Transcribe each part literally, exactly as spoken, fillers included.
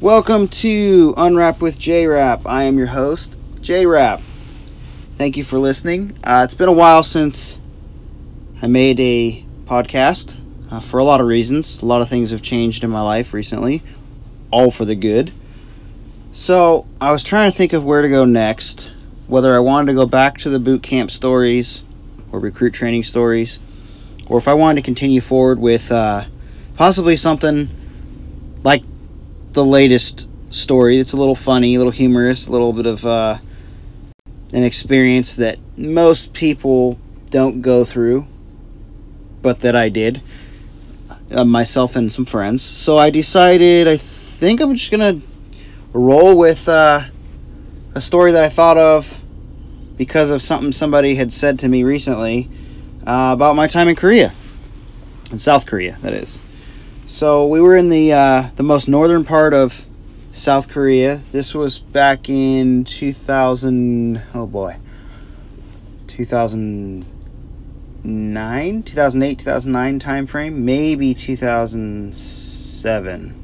Welcome to Unwrap with J-Rap. I am your host, J-Rap. Thank you for listening. Uh, it's been a while since I made a podcast uh, for a lot of reasons. A lot of things have changed in my life recently, all for the good. So I was trying to think of where to go next, whether I wanted to go back to the boot camp stories or recruit training stories, or if I wanted to continue forward with uh, possibly something like the latest story. It's a little funny, a little humorous, a little bit of uh, an experience that most people don't go through, but that I did, uh, myself and some friends. So I decided, I think I'm just going to roll with uh, a story that I thought of because of something somebody had said to me recently uh, about my time in Korea, in South Korea, that is. So we were in the uh, the most northern part of South Korea. This was back in two thousand, oh boy, two thousand nine, two thousand eight, two thousand nine time frame, maybe two thousand seven.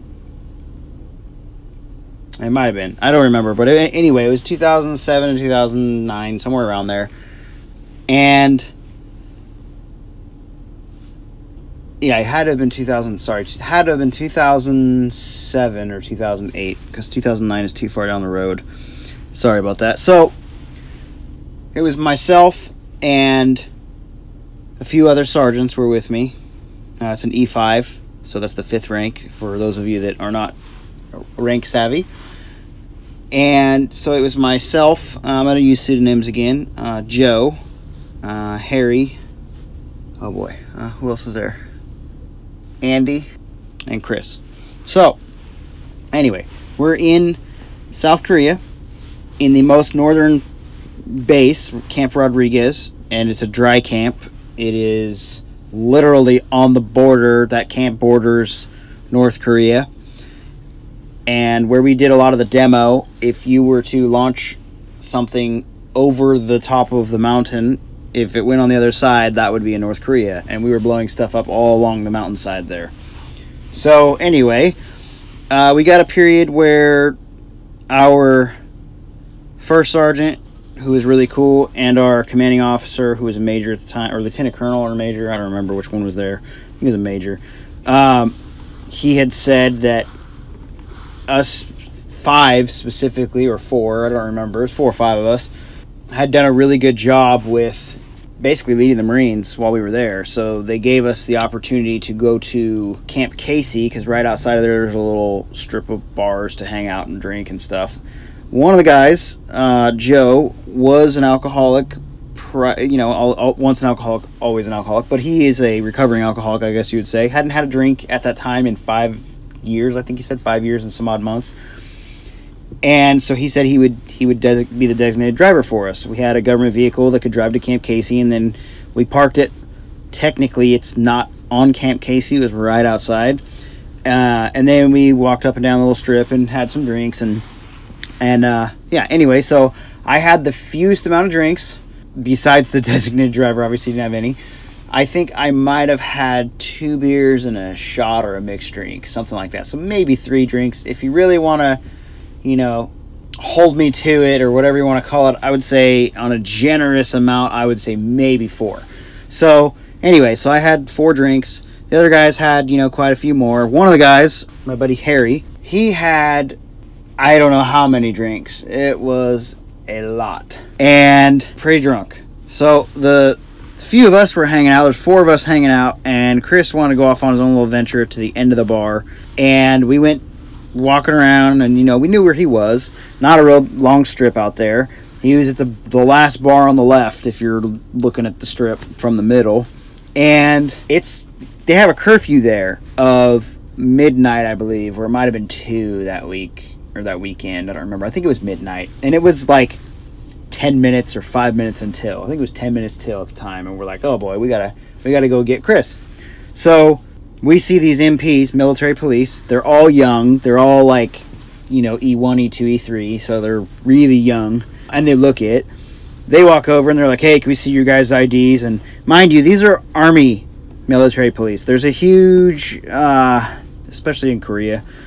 It might have been. I don't remember. But anyway, it was two thousand seven and two thousand nine, somewhere around there. And yeah, it had to have been two thousand, sorry, it had to have been two thousand seven or two thousand eight, because two thousand nine is too far down the road. Sorry about that. So, it was myself and a few other sergeants were with me. Uh, it's an E five, so that's the fifth rank, for those of you that are not rank savvy. And so it was myself, uh, I'm going to use pseudonyms again, uh, Joe, uh, Harry, oh boy, uh, who else was there? Andy, and Chris. So, anyway, we're in South Korea, in the most northern base, Camp Rodriguez, and it's a dry camp. It is literally on the border. That camp borders North Korea. And where we did a lot of the demo, if you were to launch something over the top of the mountain, if it went on the other side, that would be in North Korea. And we were blowing stuff up all along the mountainside there. So anyway, uh, we got a period where our first sergeant, who was really cool, and our commanding officer, who was a major at the time, or lieutenant colonel or major, I don't remember which one was there. He was a major. Um, he had said that us five specifically, or four, I don't remember, it was four or five of us, had done a really good job with basically leading the Marines while we were there. So they gave us the opportunity to go to Camp Casey, because right outside of there there's a little strip of bars to hang out and drink and stuff. One of the guys, uh, Joe, was an alcoholic, you know, all, all, once an alcoholic, always an alcoholic, but he is a recovering alcoholic, I guess you would say. Hadn't had a drink at that time in five years, I think he said five years and some odd months. And so he said he would he would des- be the designated driver for us. We had a government vehicle that could drive to Camp Casey, and then we parked it. Technically, it's not on Camp Casey. It was right outside. Uh, and then we walked up and down the little strip and had some drinks. And, and uh, yeah, anyway, so I had the fewest amount of drinks, besides the designated driver. Obviously, didn't have any. I think I might have had two beers and a shot or a mixed drink, something like that. So maybe three drinks. If you really want to, you know, hold me to it, or whatever you want to call it, I would say on a generous amount, I would say maybe four. So anyway, so I had four drinks. The other guys had, you know, quite a few more. One of the guys, my buddy Harry, he had, I don't know how many drinks. It was a lot. And pretty drunk. So the few of us were hanging out. There's four of us hanging out, and Chris wanted to go off on his own little venture to the end of the bar. And we went walking around, and you know, we knew where he was. Not a real long strip out there. He was at the the last bar on the left, if you're looking at the strip from the middle. And it's they have a curfew there of midnight, I believe, or it might have been two that week or that weekend. I don't remember. I think it was midnight, and it was like ten minutes or five minutes until. I think it was ten minutes till at the time, and we're like, oh boy, we gotta we gotta go get Chris. So we see these M Ps, military police. They're all young. They're all like, you know, E one, E two, E three. So they're really young. And they look it. They walk over and they're like, hey, can we see your guys' I Ds? And mind you, these are Army military police. There's a huge, uh, especially in Korea,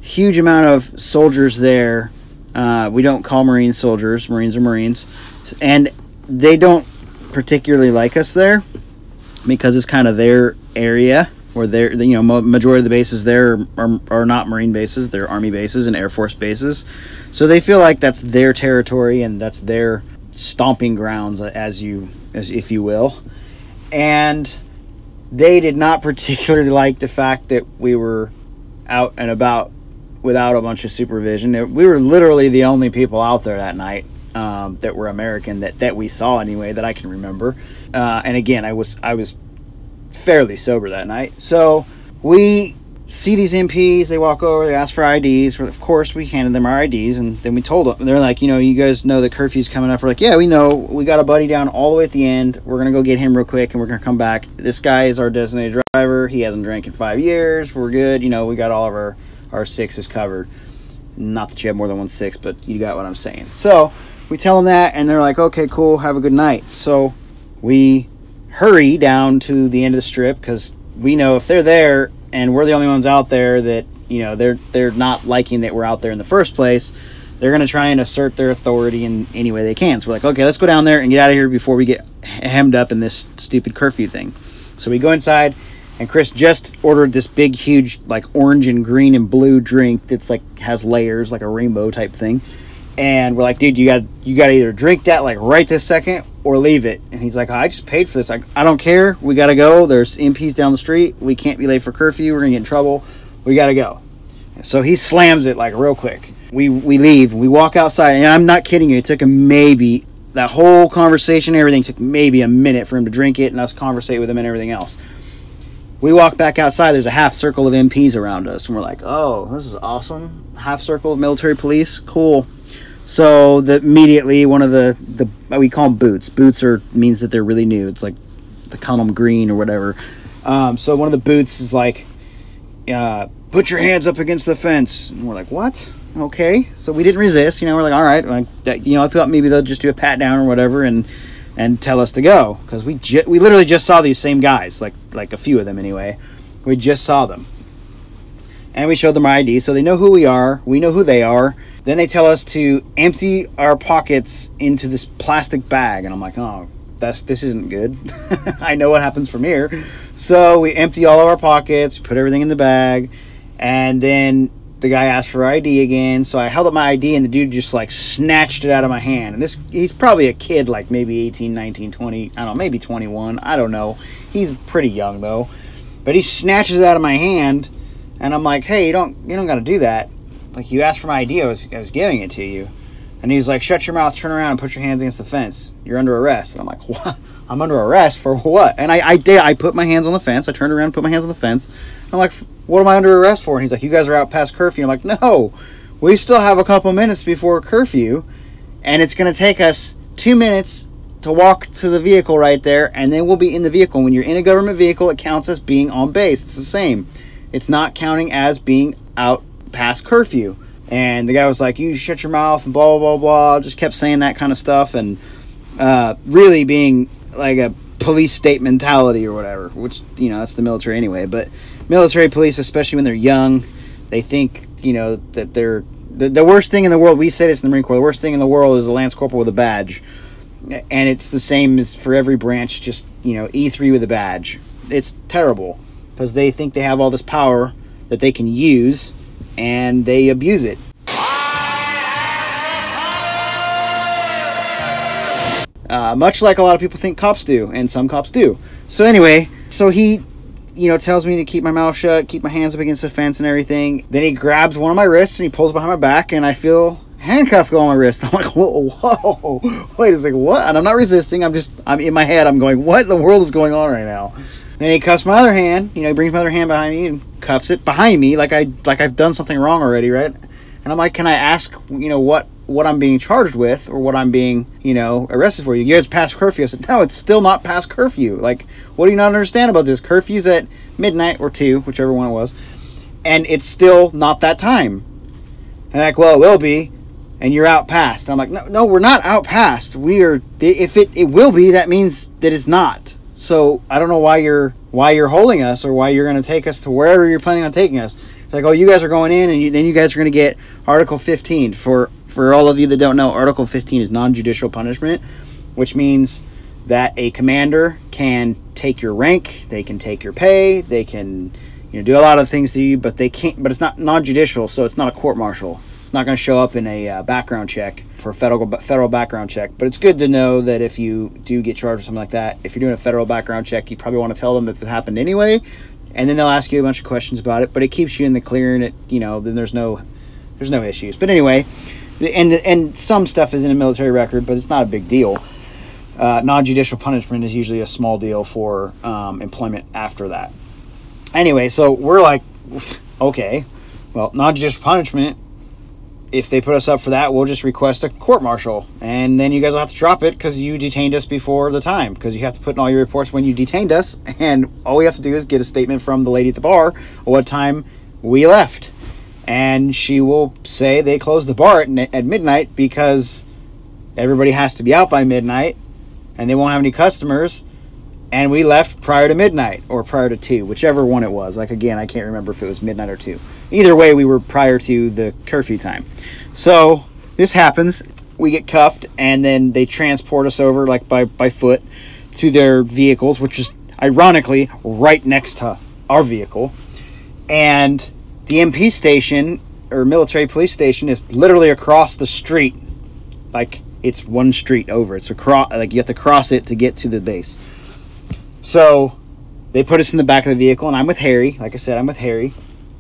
huge amount of soldiers there. Uh, we don't call Marines soldiers. Marines are Marines. And they don't particularly like us there because it's kind of their area where they're, you know, majority of the bases there are, are, are not Marine bases. They're Army bases and Air Force bases. So they feel like that's their territory and that's their stomping grounds, as you, as if you will. And they did not particularly like the fact that we were out and about without a bunch of supervision. We were literally the only people out there that night um, that were American that, that we saw anyway, that I can remember. Uh, and again, I was I was fairly sober that night. So we see these M Ps, they walk over, they ask for I Ds. Of course, we handed them our I Ds, and then we told them. They're like, you know, you guys know the curfew's coming up. We're like, yeah, we know. We got a buddy down all the way at the end. We're going to go get him real quick, and we're going to come back. This guy is our designated driver. He hasn't drank in five years. We're good. You know, we got all of our, our sixes covered. Not that you have more than one six, but you got what I'm saying. So we tell them that, and they're like, okay, cool, have a good night. So we hurry down to the end of the strip because we know if they're there and we're the only ones out there that, you know, they're they're not liking that we're out there in the first place, they're going to try and assert their authority in any way they can. So we're like, okay, let's go down there and get out of here before we get hemmed up in this stupid curfew thing. So we go inside, and Chris just ordered this big, huge, like orange and green and blue drink that's like has layers, like a rainbow type thing. And we're like, dude, you got you got to either drink that like right this second or leave it. And he's like, I just paid for this. I, I don't care. We got to go. There's M Ps down the street. We can't be late for curfew. We're going to get in trouble. We got to go. So he slams it like real quick. We we leave. We walk outside. And I'm not kidding you. It took him maybe, that whole conversation, everything took maybe a minute for him to drink it and us conversate with him and everything else. We walk back outside. There's a half circle of M Ps around us. And we're like, oh, this is awesome. Half circle of military police. Cool. So the, immediately one of the, the we call them boots. Boots are means that they're really new. It's like they call them green or whatever. Um, so one of the boots is like, uh, put your hands up against the fence. And we're like, what? Okay. So we didn't resist. You know, we're like, all right. Like that, you know, I thought maybe they'll just do a pat down or whatever and and tell us to go because we ju- we literally just saw these same guys, like like a few of them anyway. We just saw them. And we showed them our I D, so they know who we are. We know who they are. Then they tell us to empty our pockets into this plastic bag. And I'm like, oh, that's this isn't good. I know what happens from here. So we empty all of our pockets, put everything in the bag. And then the guy asked for I D again. So I held up my I D, and the dude just, like, snatched it out of my hand. And this he's probably a kid, like maybe eighteen, nineteen, twenty. I don't know, maybe twenty-one. I don't know. He's pretty young, though. But he snatches it out of my hand. And I'm like, hey, you don't you don't got to do that. Like, you asked for my I D, I was, I was giving it to you. And he's like, shut your mouth, turn around, and put your hands against the fence. You're under arrest. And I'm like, what? I'm under arrest for what? And I, I did. I put my hands on the fence. I turned around and put my hands on the fence. I'm like, what am I under arrest for? And he's like, you guys are out past curfew. I'm like, no, we still have a couple minutes before curfew. And it's going to take us two minutes to walk to the vehicle right there. And then we'll be in the vehicle. When you're in a government vehicle, it counts as being on base. It's the same. It's not counting as being out past curfew. And the guy was like, you shut your mouth and blah, blah, blah, blah. Just kept saying that kind of stuff. And uh, really being like a police state mentality or whatever, which, you know, that's the military anyway. But military police, especially when they're young, they think, you know, that they're the, the worst thing in the world. We say this in the Marine Corps. The worst thing in the world is a Lance Corporal with a badge. And it's the same as for every branch, just, you know, E three with a badge. It's terrible. Because they think they have all this power that they can use, and they abuse it. Uh, much like a lot of people think cops do, and some cops do. So anyway, so he, you know, tells me to keep my mouth shut, keep my hands up against the fence and everything. Then he grabs one of my wrists, and he pulls behind my back, and I feel handcuff go on my wrist. I'm like, whoa, whoa, wait a second, what? And I'm not resisting. I'm just, I'm in my head. I'm going, what in the world is going on right now? Then he cuffs my other hand. You know, he brings my other hand behind me and cuffs it behind me like I like I've done something wrong already, right? And I'm like, can I ask, you know, what what I'm being charged with or what I'm being, you know, arrested for? You guys past curfew. I said, no, it's still not past curfew. Like, what do you not understand about this? Curfew's at midnight or two, whichever one it was, and it's still not that time. And they're like, well, it will be, and you're out past. And I'm like, no, no, we're not out past. We are. If it it will be, that means that it's not. So I don't know why you're why you're holding us or why you're going to take us to wherever you're planning on taking us. Like, oh, you guys are going in, and you, then you guys are going to get Article fifteen. For for all of you that don't know, Article fifteen is non-judicial punishment, which means that a commander can take your rank, they can take your pay, they can, you know, do a lot of things to you, but they can't. But it's not non-judicial, so it's not a court-martial. It's not going to show up in a uh, background check for a federal federal background check. But it's good to know that if you do get charged with something like that, if you're doing a federal background check, you probably want to tell them that it happened anyway, and then they'll ask you a bunch of questions about it. But it keeps you in the clear, and it, you know, then there's no there's no issues. But anyway, and and some stuff is in a military record, but it's not a big deal. Uh, non-judicial punishment is usually a small deal for um, employment after that. Anyway, so we're like, okay, well, non-judicial punishment. If they put us up for that, we'll just request a court-martial, and then you guys will have to drop it because you detained us before the time, because you have to put in all your reports when you detained us, and all we have to do is get a statement from the lady at the bar what time we left, and she will say they closed the bar at, at midnight because everybody has to be out by midnight, and they won't have any customers, and we left prior to midnight or prior to two, whichever one it was. Like, again, I can't remember if it was midnight or two. Either way, we were prior to the curfew time. So this happens. We get cuffed, and then they transport us over, like by, by foot, to their vehicles, which is ironically right next to our vehicle. And the M P station, or military police station, is literally across the street. Like, it's one street over. It's across, like, you have to cross it to get to the base. So they put us in the back of the vehicle, and I'm with Harry. Like I said, I'm with Harry.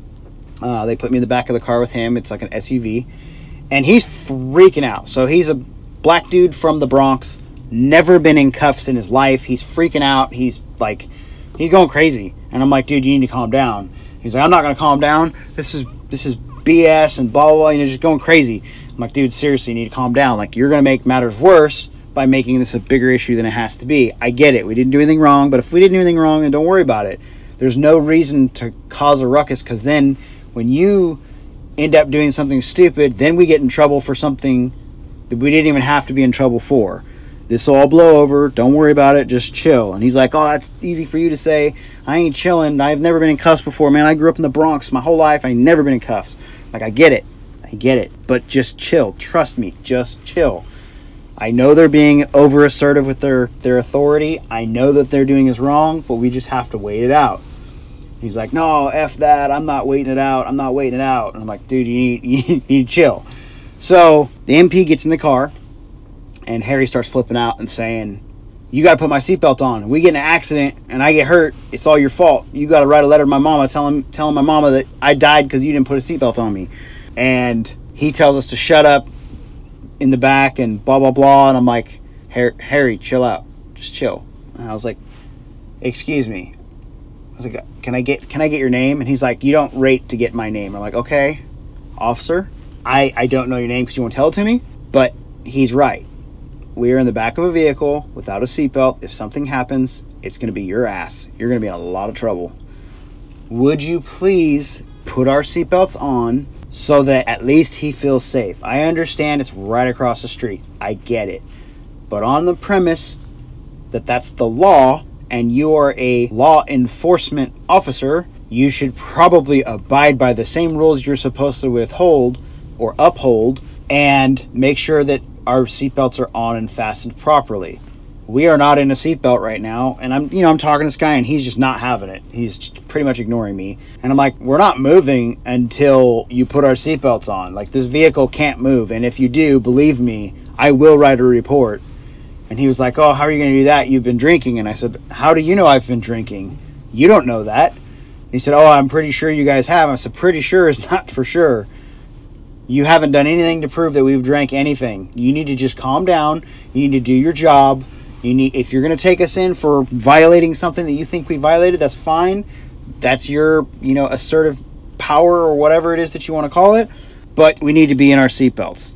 Uh, they put me in the back of the car with him. It's like an S U V. And he's freaking out. So he's a black dude from the Bronx, never been in cuffs in his life. He's freaking out. He's like, he's going crazy. And I'm like, dude, you need to calm down. He's like, I'm not going to calm down. This is this is B S and blah, blah, blah. You know, just going crazy. I'm like, dude, seriously, you need to calm down. Like, you're going to make matters worse by making this a bigger issue than it has to be. I get it. We didn't do anything wrong, but if we didn't do anything wrong, then don't worry about it. There's no reason to cause a ruckus, because then when you end up doing something stupid, then we get in trouble for something that we didn't even have to be in trouble for. This will all blow over. Don't worry about it. Just chill. And he's like, oh, that's easy for you to say. I ain't chilling. I've never been in cuffs before, man. I grew up in the Bronx my whole life. I ain't never been in cuffs. Like, I get it. I get it. But just chill. Trust me. Just chill. I know they're being over assertive with their, their authority. I know that they're doing is wrong, but we just have to wait it out. He's like, no, F that. I'm not waiting it out. I'm not waiting it out. And I'm like, dude, you need, you need to chill. So the M P gets in the car, and Harry starts flipping out and saying, you got to put my seatbelt on. We get in an accident and I get hurt. It's all your fault. You got to write a letter to my mama telling, telling my mama that I died because you didn't put a seatbelt on me. And he tells us to shut up in the back and blah, blah, blah. And I'm like, Harry, chill out. Just chill. And I was like, excuse me. I was like, can I get can I get your name? And he's like, you don't rate to get my name. I'm like, okay, officer. I, I don't know your name because you won't tell it to me. But he's right. We are in the back of a vehicle without a seatbelt. If something happens, it's going to be your ass. You're going to be in a lot of trouble. Would you please put our seatbelts on so that at least he feels safe? I understand it's right across the street. I get it. But on the premise that that's the law and you are a law enforcement officer, you should probably abide by the same rules you're supposed to withhold or uphold and make sure that our seatbelts are on and fastened properly. We are not in a seatbelt right now, and I'm, you know, I'm talking to this guy, and he's just not having it. He's just pretty much ignoring me, and I'm like, we're not moving until you put our seatbelts on. Like, this vehicle can't move, and if you do, believe me, I will write a report. And he was like, oh, how are you going to do that? You've been drinking. And I said, how do you know I've been drinking? You don't know that. And he said, oh, I'm pretty sure you guys have. I said, pretty sure is not for sure. You haven't done anything to prove that we've drank anything. You need to just calm down. You need to do your job. You need, if you're going to take us in for violating something that you think we violated, that's fine. That's your, you know, assertive power or whatever it is that you want to call it. But we need to be in our seatbelts.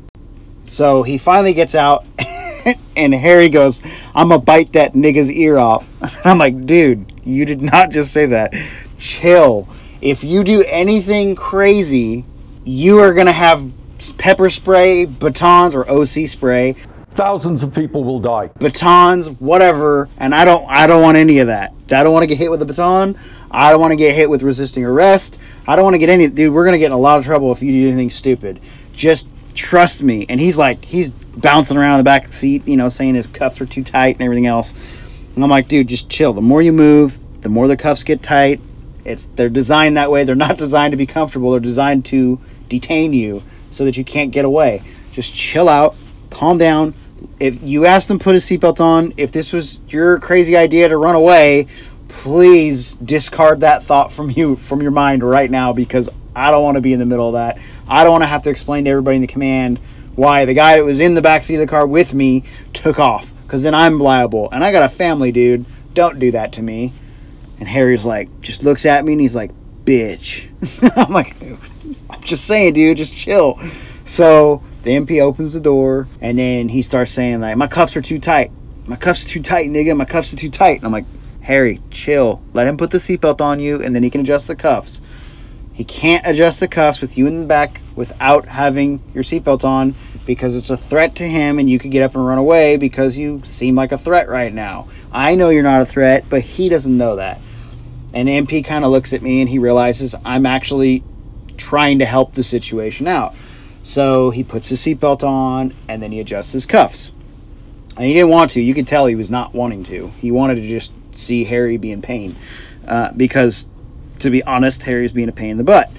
So he finally gets out, and Harry goes, I'm going to bite that nigga's ear off. And I'm like, dude, you did not just say that. Chill. If you do anything crazy, you are going to have pepper spray, batons, or O C spray thousands of people will die. Batons, whatever, and I don't I don't want any of that. I don't want to get hit with a baton. I don't want to get hit with resisting arrest. I don't want to get any... Dude, we're going to get in a lot of trouble if you do anything stupid. Just trust me. And he's like, he's bouncing around in the back of the seat, you know, saying his cuffs are too tight and everything else. And I'm like, dude, just chill. The more you move, the more the cuffs get tight. It's They're designed that way. They're not designed to be comfortable. They're designed to detain you so that you can't get away. Just chill out. Calm down. If you asked them to put a seatbelt on, if this was your crazy idea to run away, please discard that thought from you from your mind right now, because I don't want to be in the middle of that. I don't want to have to explain to everybody in the command why the guy that was in the backseat of the car with me took off, because then I'm liable. And I got a family, dude. Don't do that to me. And Harry's like, just looks at me and he's like, bitch. I'm like, I'm just saying, dude, just chill. So the M P opens the door, and then he starts saying, like, my cuffs are too tight. My cuffs are too tight, nigga. My cuffs are too tight. And I'm like, Harry, chill. Let him put the seatbelt on you, and then he can adjust the cuffs. He can't adjust the cuffs with you in the back without having your seatbelt on, because it's a threat to him, and you could get up and run away because you seem like a threat right now. I know you're not a threat, but he doesn't know that. And the M P kind of looks at me, and he realizes I'm actually trying to help the situation out. So he puts his seatbelt on, and then he adjusts his cuffs. And he didn't want to. You could tell he was not wanting to. He wanted to just see Harry be in pain. Uh, because, to be honest, Harry's being a pain in the butt.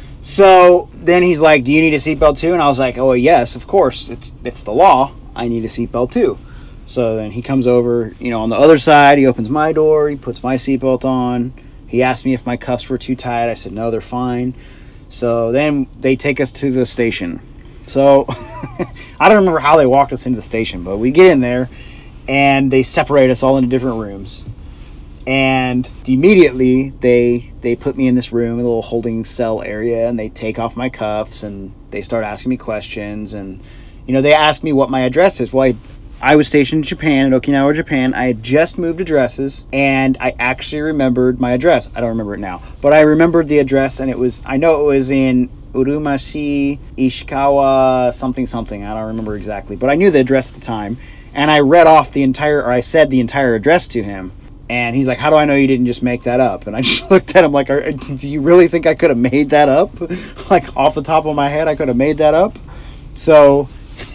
So then he's like, do you need a seatbelt too? And I was like, oh, yes, of course. It's it's the law. I need a seatbelt too. So then he comes over, you know, on the other side. He opens my door. He puts my seatbelt on. He asked me if my cuffs were too tight. I said, no, they're fine. So then they take us to the station. So I don't remember how they walked us into the station, but we get in there and they separate us all into different rooms. And immediately they they put me in this room, a little holding cell area, and they take off my cuffs and they start asking me questions. And, you know, they asked me what my address is. Well, I, I was stationed in Japan, in Okinawa, Japan. I had just moved addresses, and I actually remembered my address. I don't remember it now, but I remembered the address, and it was, I know it was in Urumashi, Ishikawa, something, something. I don't remember exactly, but I knew the address at the time, and I read off the entire, or I said the entire address to him, and he's like, how do I know you didn't just make that up? And I just looked at him like, Are, do you really think I could have made that up? Like, off the top of my head, I could have made that up? So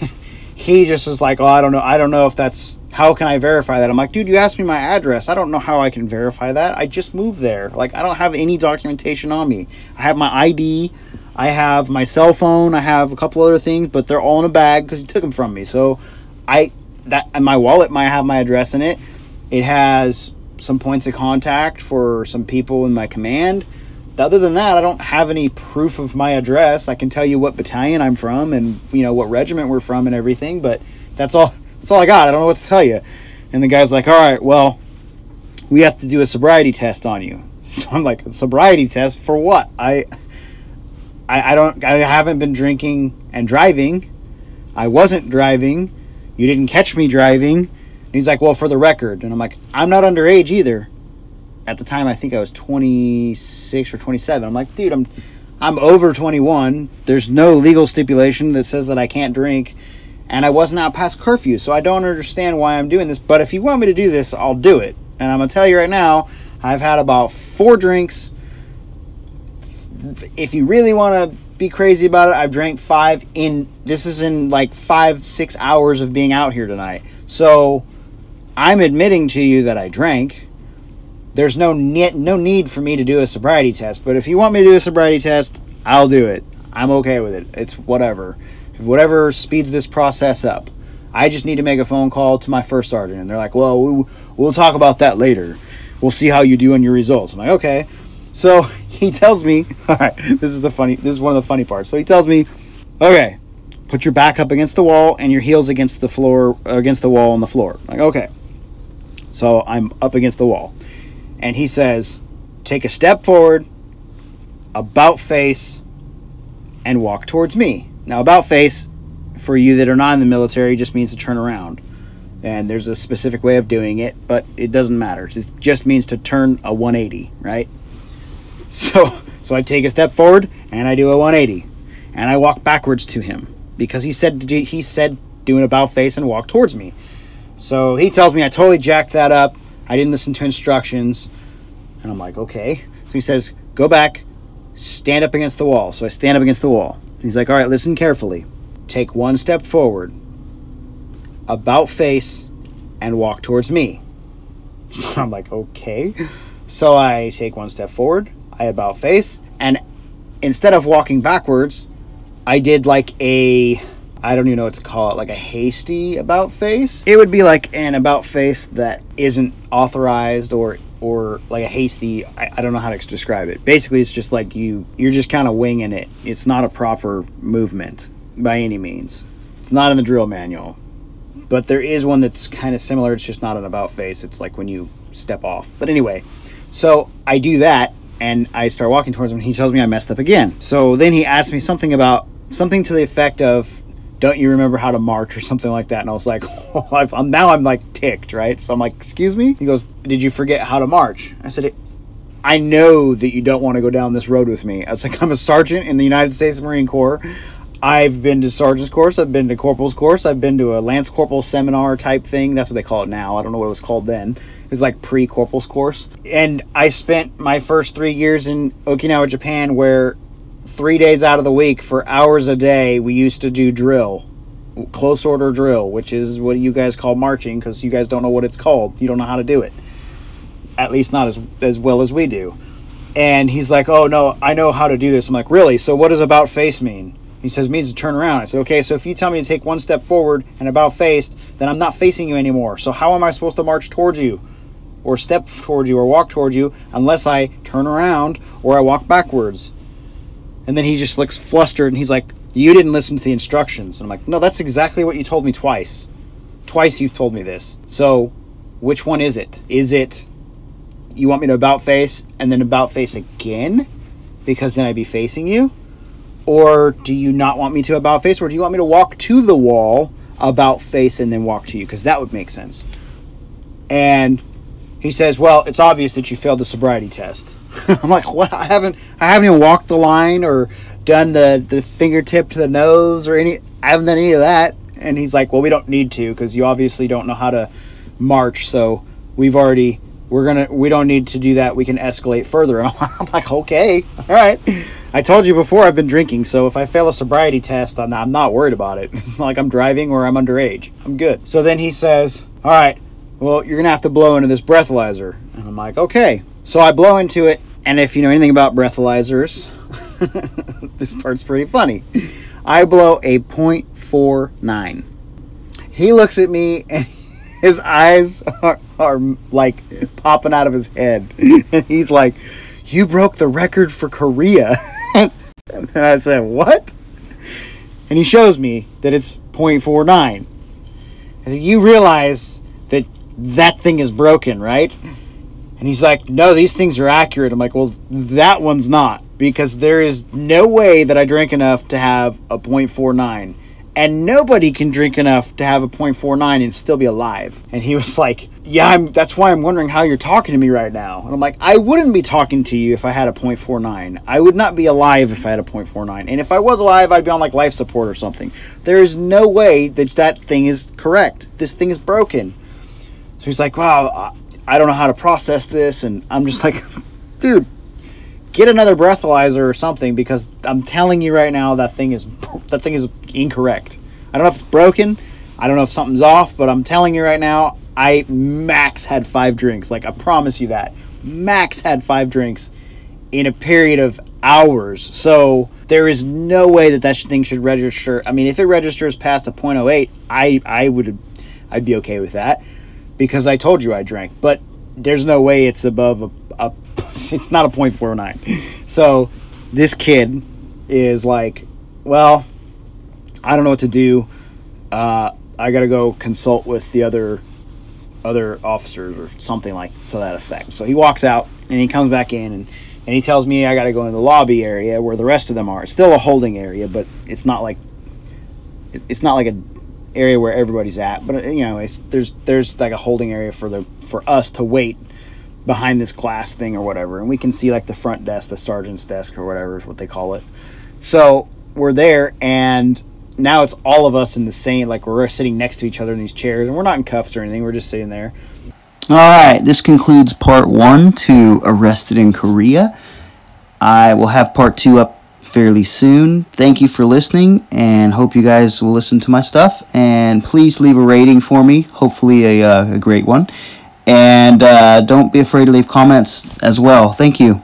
he just was like, oh, I don't know. I don't know if that's, how can I verify that? I'm like, dude, you asked me my address. I don't know how I can verify that. I just moved there. Like, I don't have any documentation on me. I have my I D. I have my cell phone. I have a couple other things, but they're all in a bag because you took them from me. So I, that, and my wallet might have my address in it. It has some points of contact for some people in my command. Other than that, I don't have any proof of my address. I can tell you what battalion I'm from and, you know, what regiment we're from and everything, but that's all that's all I got. I don't know what to tell you. And the guy's like, all right, well, we have to do a sobriety test on you. So I'm like, a sobriety test for what? I I, I don't I haven't been drinking and driving. I wasn't driving. You didn't catch me driving. And he's like, well, for the record. And I'm like, I'm not underage either. At the time, I think I was twenty-six or twenty-seven. I'm like, dude, I'm I'm over twenty-one. There's no legal stipulation that says that I can't drink. And I wasn't out past curfew, so I don't understand why I'm doing this. But if you want me to do this, I'll do it. And I'm going to tell you right now, I've had about four drinks. If you really want to be crazy about it, I've drank five in, this is in like five, six hours of being out here tonight. So I'm admitting to you that I drank. There's no ne- no need for me to do a sobriety test. But if you want me to do a sobriety test, I'll do it. I'm okay with it. It's whatever. Whatever speeds this process up. I just need to make a phone call to my first sergeant. And they're like, well, we, we'll talk about that later. We'll see how you do on your results. I'm like, okay. So he tells me, all right, this is the funny, this is one of the funny parts. So he tells me, okay, put your back up against the wall and your heels against the floor, against the wall on the floor. I'm like, okay. So I'm up against the wall. And he says, take a step forward, about face, and walk towards me. Now, about face, for you that are not in the military, just means to turn around. And there's a specific way of doing it, but it doesn't matter. It just means to turn a one eighty, right? So, so I take a step forward, and I do a one eighty. And I walk backwards to him. Because he said, he said do an about face and walk towards me. So he tells me I totally jacked that up. I didn't listen to instructions. And I'm like, okay. So he says, go back, stand up against the wall. So I stand up against the wall. He's like, all right, listen carefully. Take one step forward, about face, and walk towards me. So I'm like, okay. So I take one step forward, I about face, and instead of walking backwards, I did like a, I don't even know what to call it, like a hasty about face. It would be like an about face that isn't authorized, or or like a hasty, I, I don't know how to describe it. Basically, it's just like you, you're just kind of winging it. It's not a proper movement by any means. It's not in the drill manual. But there is one that's kind of similar. It's just not an about face. It's like when you step off. But anyway, so I do that, and I start walking towards him, and he tells me I messed up again. So then he asked me something about, something to the effect of, don't you remember how to march, or something like that? And I was like, oh, I'm, now I'm like ticked, right? So I'm like, excuse me? He goes, did you forget how to march? I said, I know that you don't want to go down this road with me. I was like, I'm a sergeant in the United States Marine Corps. I've been to sergeant's course. I've been to corporal's course. I've been to a lance corporal seminar type thing. That's what they call it now. I don't know what it was called then. It's like pre-corporal's course. And I spent my first three years in Okinawa, Japan, where three days out of the week for hours a day, we used to do drill, close order drill, which is what you guys call marching, because you guys don't know what it's called. You don't know how to do it. At least not as, as well as we do. And he's like, oh, no, I know how to do this. I'm like, really? So what does about face mean? He says, it means to turn around. I said, okay, so if you tell me to take one step forward and about faced, then I'm not facing you anymore. So how am I supposed to march towards you, or step towards you, or walk towards you, unless I turn around or I walk backwards? And then he just looks flustered, and he's like, you didn't listen to the instructions. And I'm like, no, that's exactly what you told me twice. Twice you've told me this. So which one is it? Is it you want me to about face and then about face again, because then I'd be facing you? Or do you not want me to about face? Or do you want me to walk to the wall, about face, and then walk to you? Because that would make sense. And he says, well, it's obvious that you failed the sobriety test. I'm like, what? I haven't I haven't even walked the line or done the, the fingertip to the nose or any, I haven't done any of that. And he's like, well, we don't need to, because you obviously don't know how to march. So we've already, we're going to, we don't need to do that. We can escalate further. And I'm like, okay, all right. I told you before I've been drinking, so if I fail a sobriety test, I'm not, I'm not worried about it. It's not like I'm driving or I'm underage. I'm good. So then he says, all right, well, you're going to have to blow into this breathalyzer. And I'm like, okay. So I blow into it, and if you know anything about breathalyzers, this part's pretty funny. I blow a point four nine. He looks at me, and his eyes are, are like popping out of his head. And he's like, you broke the record for Korea. And I said, what? And he shows me that it's point four nine. I said, you realize that that thing is broken, right? And he's like, no, these things are accurate. I'm like, well, that one's not, because there is no way that I drank enough to have a point four nine. And nobody can drink enough to have a point four nine and still be alive. And he was like, yeah, I'm, that's why I'm wondering how you're talking to me right now. And I'm like, I wouldn't be talking to you if I had a point four nine. I would not be alive if I had a point four nine. And if I was alive, I'd be on like life support or something. There is no way that that thing is correct. This thing is broken. So he's like, wow, I don't know how to process this. And I'm just like, dude, get another breathalyzer or something, because I'm telling you right now that thing is that thing is incorrect. I don't know if it's broken. I don't know if something's off, but I'm telling you right now, I max had five drinks. Like, I promise you that. Max had five drinks in a period of hours. So there is no way that that thing should register. I mean, if it registers past a point oh eight, I, I would, I'd be okay with that, because I told you I drank. But there's no way it's above a, a it's not a point four nine. So this kid is like, well, I don't know what to do. Uh, I got to go consult with the other other officers or something like to that effect. So he walks out and he comes back in, and, and he tells me I got to go in the lobby area where the rest of them are. It's still a holding area, but it's not like it's not like a area where everybody's at. But you know, it's, there's there's like a holding area for the for us to wait behind this glass thing or whatever, and we can see like the front desk, the sergeant's desk or whatever is what they call it. So we're there, and now it's all of us in the same, like we're sitting next to each other in these chairs, and we're not in cuffs or anything. We're just sitting there. All right, this concludes part one to Arrested in Korea. I will have part two up fairly soon. Thank you for listening, and hope you guys will listen to my stuff. And please leave a rating for me, hopefully a, uh, a great one. And uh, don't be afraid to leave comments as well. Thank you.